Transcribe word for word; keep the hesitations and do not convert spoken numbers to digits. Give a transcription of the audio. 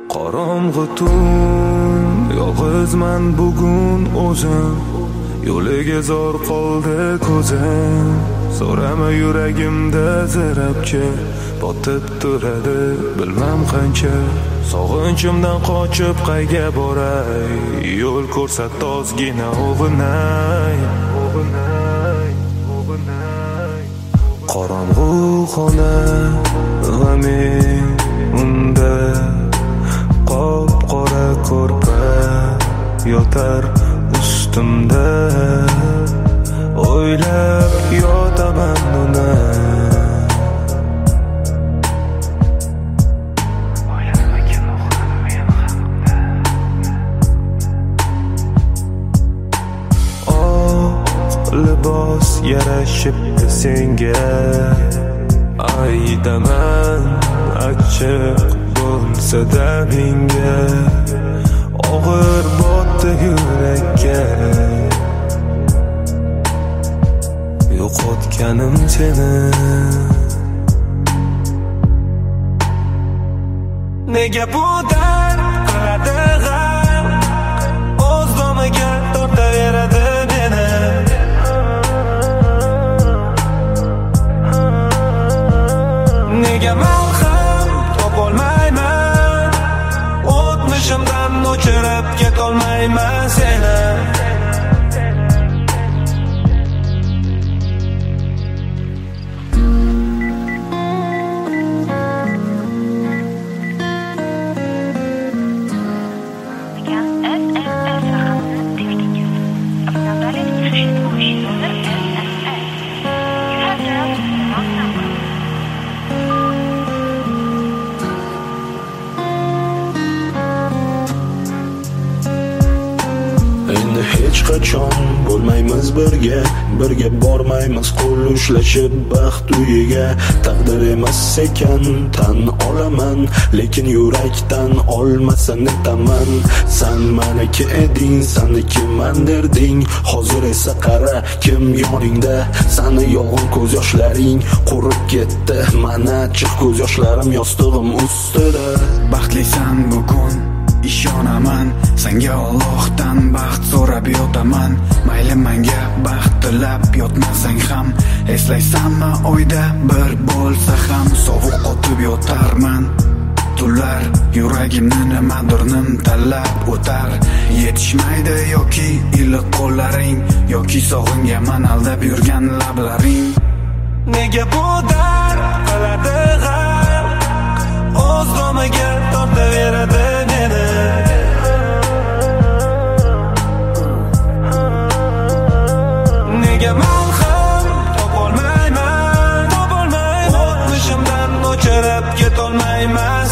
Qorong'i tun, yolg'izman bugun o'zim, yo'liga zor qoldi ko'zim. So'rama yuragimda zarabcha botib turadi bilmam qancha. Sog'inchimdan qochib qayga boray, yo'l ko'rsat ozgina o'g'inay. Qorong'u xona va men unda qop-qora ko'rpa yotar ustimda. O'ylab yotaman uni, libos yarashibdi senga. Aydaman achchiq bo'lsa-da menga, og'ir botdi yurakka. Yo'qotganim seni, nega bu dard qiladi g'am, o'z domiga tortaveradi meni. Nega men ham topolmayman, o'tmishimdan o'chirib ketolmayman seni. Hech qachon bo'lmaymiz birga, birga bormaymiz qo'l ushlashib baxt uyiga. Taqdir emas ekan tan olaman, lekin yurakdan olmasa netaman. San meniki eding, saniki men derding, hozir esa qara kim yoningda. Sani yolg'on ko'z yoshlaring qurib ketdi, mana chiq ko'z yoshlarim yostig'im ustida. Baxtlisan bugun ishonaman, senga Allohdan baxt so'rab yotaman. Mayli menga baxt tilab yotmasang ham, eslaysanmi oyda bir bo'lsa ham sovuq qotib yotarman. Tunlar yuragimni nimadir nimtalab o'tar, yetishmaydi yoki iliq qo'llaring, yoki sog'ingaman aldab yurgan lablaring. Nega bu dard qiladi g'am, o'z domiga tortaveradi meni. Nega men ham topolmayman, topolmayman, o'tmishimdan o'chirib ketolmayman